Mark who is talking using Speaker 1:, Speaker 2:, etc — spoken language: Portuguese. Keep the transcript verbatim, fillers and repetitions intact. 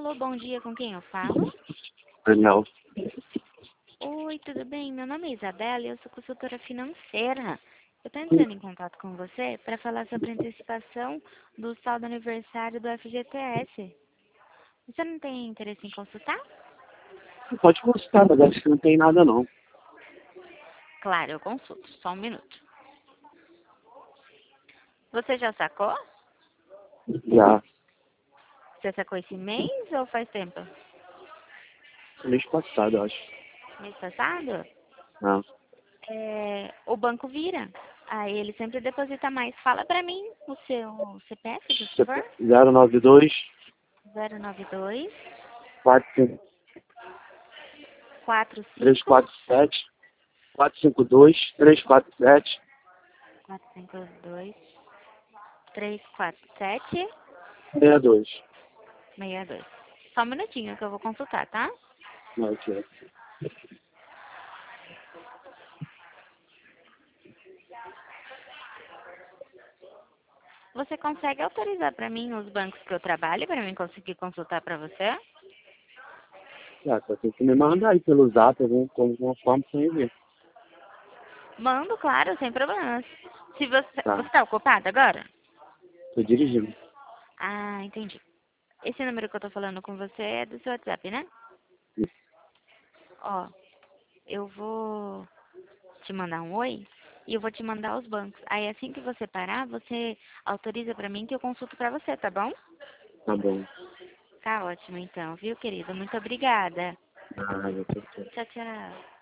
Speaker 1: Alô, bom dia, com quem eu falo?
Speaker 2: Daniel.
Speaker 1: Oi, tudo bem? Meu nome é Isabela e eu sou consultora financeira. Eu estou entrando em contato com você para falar sobre a antecipação do saldo aniversário do F G T S. Você não tem interesse em consultar?
Speaker 2: Pode consultar, mas acho que não tem nada não.
Speaker 1: Claro, eu consulto. Só um minuto. Você já sacou?
Speaker 2: Já.
Speaker 1: Você sacou esse mês ou faz tempo?
Speaker 2: Mês passado, eu acho.
Speaker 1: Mês passado?
Speaker 2: Não.
Speaker 1: É, o banco vira. Aí ele sempre deposita mais. Fala pra mim o seu C P F, por favor.
Speaker 2: zero nove dois,
Speaker 1: zero nove dois,
Speaker 2: quatro cinco
Speaker 1: quatro
Speaker 2: três
Speaker 1: cinco,
Speaker 2: quatro sete, quatro cinco dois, três quatro sete,
Speaker 1: quatro cinco dois, três quatro sete,
Speaker 2: seis dois.
Speaker 1: seis dois. Só um minutinho que eu vou consultar, tá?
Speaker 2: Ok.
Speaker 1: Você consegue autorizar pra mim os bancos que eu trabalho para mim conseguir consultar pra você?
Speaker 2: Ah, só tem que me mandar aí pelo zap, algum, alguma forma pra eu ver.
Speaker 1: Mando, claro, sem problemas. Se você,
Speaker 2: Tá.
Speaker 1: você tá ocupado agora?
Speaker 2: Tô dirigindo.
Speaker 1: Ah, entendi. Esse número que eu tô falando com você é do seu WhatsApp, né? Ó, eu vou te mandar um oi e eu vou te mandar os bancos. Aí assim que você parar, você autoriza pra mim que eu consulto pra você, tá bom?
Speaker 2: Tá bom.
Speaker 1: Tá ótimo então, viu, querido? Muito obrigada.
Speaker 2: Ah, eu tô...
Speaker 1: Tchau, tchau.